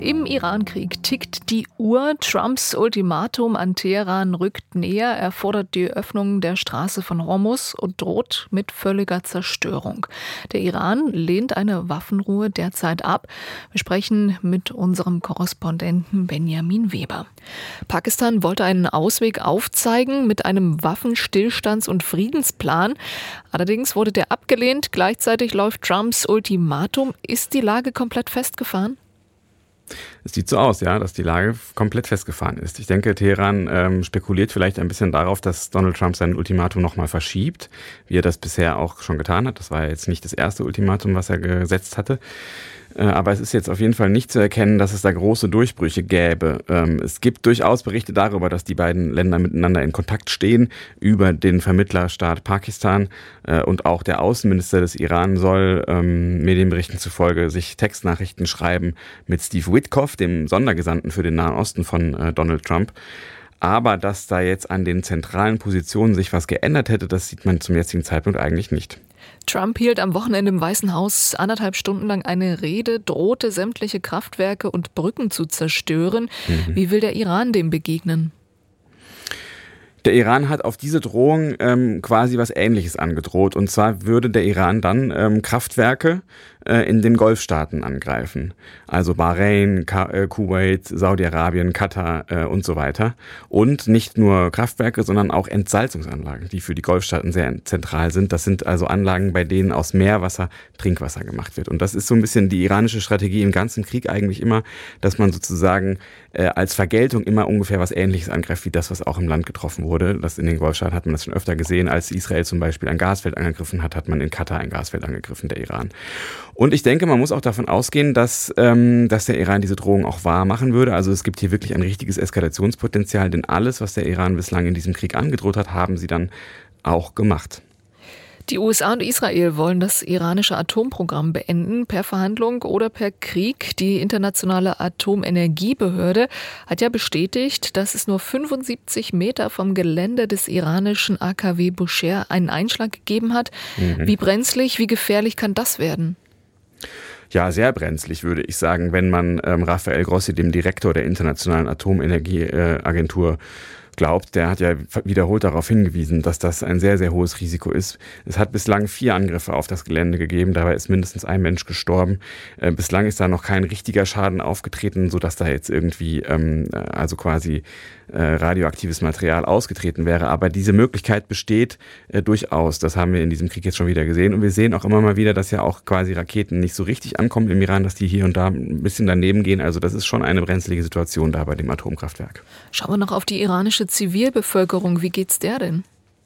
Im Irankrieg tickt die Uhr. Trumps Ultimatum an Teheran rückt näher. Er fordert die Öffnung der Straße von Hormuz und droht mit völliger Zerstörung. Der Iran lehnt eine Waffenruhe derzeit ab. Wir sprechen mit unserem Korrespondenten Benjamin Weber. Pakistan wollte einen Ausweg aufzeigen mit einem Waffenstillstands- und Friedensplan. Allerdings wurde der abgelehnt. Gleichzeitig läuft Trumps Ultimatum. Ist die Lage komplett festgefahren? Es sieht so aus, ja, dass die Lage komplett festgefahren ist. Ich denke, Teheran spekuliert vielleicht ein bisschen darauf, dass Donald Trump sein Ultimatum nochmal verschiebt, wie er das bisher auch schon getan hat. Das war ja jetzt nicht das erste Ultimatum, was er gesetzt hatte. Aber es ist jetzt auf jeden Fall nicht zu erkennen, dass es da große Durchbrüche gäbe. Es gibt durchaus Berichte darüber, dass die beiden Länder miteinander in Kontakt stehen, über den Vermittlerstaat Pakistan. Und auch der Außenminister des Iran soll Medienberichten zufolge sich Textnachrichten schreiben mit Steve Witkoff, dem Sondergesandten für den Nahen Osten von Donald Trump. Aber dass da jetzt an den zentralen Positionen sich was geändert hätte, das sieht man zum jetzigen Zeitpunkt eigentlich nicht. Trump hielt am Wochenende im Weißen Haus 1,5 Stunden lang eine Rede, drohte sämtliche Kraftwerke und Brücken zu zerstören. Wie will der Iran dem begegnen? Der Iran hat auf diese Drohung quasi was Ähnliches angedroht. Und zwar würde der Iran dann Kraftwerke in den Golfstaaten angreifen. Also Bahrain, Kuwait, Saudi-Arabien, Katar und so weiter. Und nicht nur Kraftwerke, sondern auch Entsalzungsanlagen, die für die Golfstaaten sehr zentral sind. Das sind also Anlagen, bei denen aus Meerwasser Trinkwasser gemacht wird. Und das ist so ein bisschen die iranische Strategie im ganzen Krieg eigentlich immer, dass man sozusagen als Vergeltung immer ungefähr was Ähnliches angreift, wie das, was auch im Land getroffen wurde. Das in den Golfstaaten hat man das schon öfter gesehen. Als Israel zum Beispiel ein Gasfeld angegriffen hat, hat man in Katar ein Gasfeld angegriffen, der Iran. Und ich denke, man muss auch davon ausgehen, dass der Iran diese Drohung auch wahr machen würde. Also es gibt hier wirklich ein richtiges Eskalationspotenzial, denn alles, was der Iran bislang in diesem Krieg angedroht hat, haben sie dann auch gemacht. Die USA und Israel wollen das iranische Atomprogramm beenden, per Verhandlung oder per Krieg. Die Internationale Atomenergiebehörde hat ja bestätigt, dass es nur 75 Meter vom Gelände des iranischen AKW Bushehr einen Einschlag gegeben hat. Wie brenzlig, wie gefährlich kann das werden? Ja, sehr brenzlig, würde ich sagen, wenn man Rafael Grossi, dem Direktor der Internationalen Atomenergieagentur, glaubt. Der hat ja wiederholt darauf hingewiesen, dass das ein sehr, sehr hohes Risiko ist. Es hat bislang 4 Angriffe auf das Gelände gegeben, dabei ist mindestens ein Mensch gestorben. Bislang ist da noch kein richtiger Schaden aufgetreten, sodass da jetzt irgendwie also quasi radioaktives Material ausgetreten wäre. Aber diese Möglichkeit besteht durchaus. Das haben wir in diesem Krieg jetzt schon wieder gesehen. Und wir sehen auch immer mal wieder, dass ja auch quasi Raketen nicht so richtig ankommen im Iran, dass die hier und da ein bisschen daneben gehen. Also das ist schon eine brenzlige Situation da bei dem Atomkraftwerk. Schauen wir noch auf die iranische Zivilbevölkerung. Wie geht's der denn?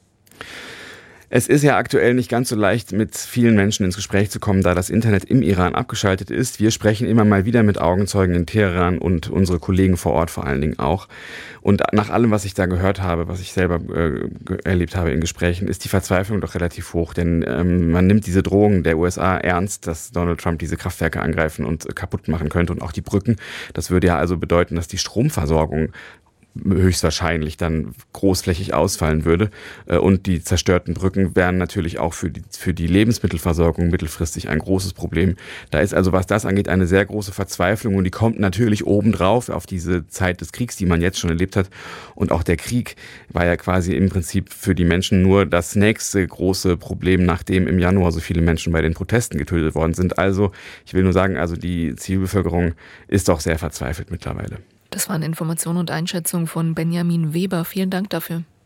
Es ist ja aktuell nicht ganz so leicht, mit vielen Menschen ins Gespräch zu kommen, da das Internet im Iran abgeschaltet ist. Wir sprechen immer mal wieder mit Augenzeugen in Teheran und unsere Kollegen vor Ort vor allen Dingen auch. Und nach allem, was ich da gehört habe, was ich selber erlebt habe in Gesprächen, ist die Verzweiflung doch relativ hoch. Denn man nimmt diese Drohungen der USA ernst, dass Donald Trump diese Kraftwerke angreifen und kaputt machen könnte und auch die Brücken. Das würde ja also bedeuten, dass die Stromversorgung höchstwahrscheinlich dann großflächig ausfallen würde. Und die zerstörten Brücken wären natürlich auch für die Lebensmittelversorgung mittelfristig ein großes Problem. Da ist also, was das angeht, eine sehr große Verzweiflung und die kommt natürlich obendrauf auf diese Zeit des Kriegs, die man jetzt schon erlebt hat. Und auch der Krieg war ja quasi im Prinzip für die Menschen nur das nächste große Problem, nachdem im Januar so viele Menschen bei den Protesten getötet worden sind. Also, ich will nur sagen, also die Zivilbevölkerung ist doch sehr verzweifelt mittlerweile. Das waren Informationen und Einschätzungen von Benjamin Weber. Vielen Dank dafür.